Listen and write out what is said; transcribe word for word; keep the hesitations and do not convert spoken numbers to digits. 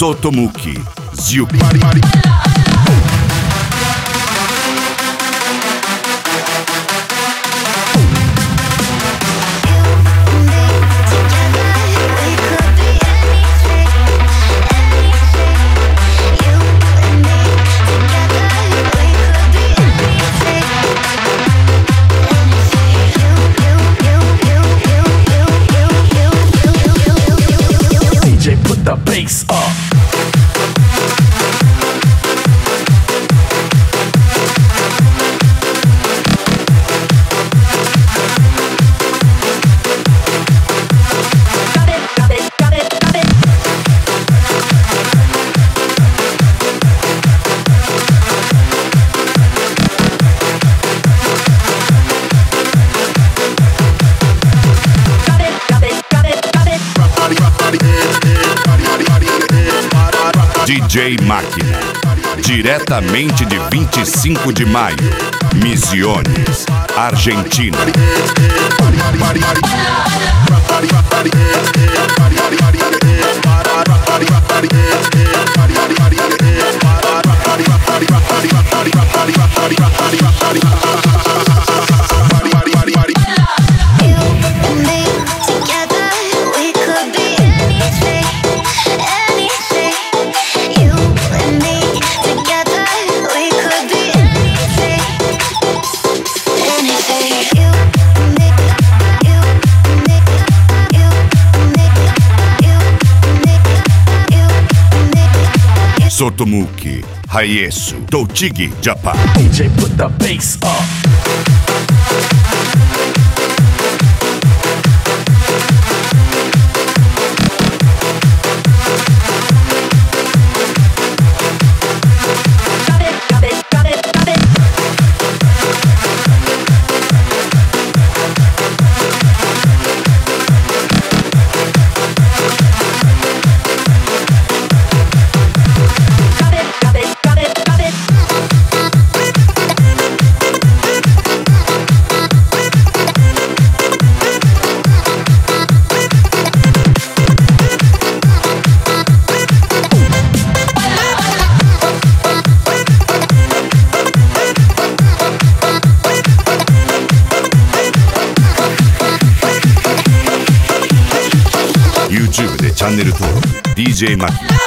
Sotomuki Ziup. The bass up. D J Máquina, diretamente de vinte e cinco de maio, Misiones, Argentina. Sotomuki, Hayesu, Tochigi, Japan. D J put the bass up. YouTube でチャンネル登録 ディージェー マキ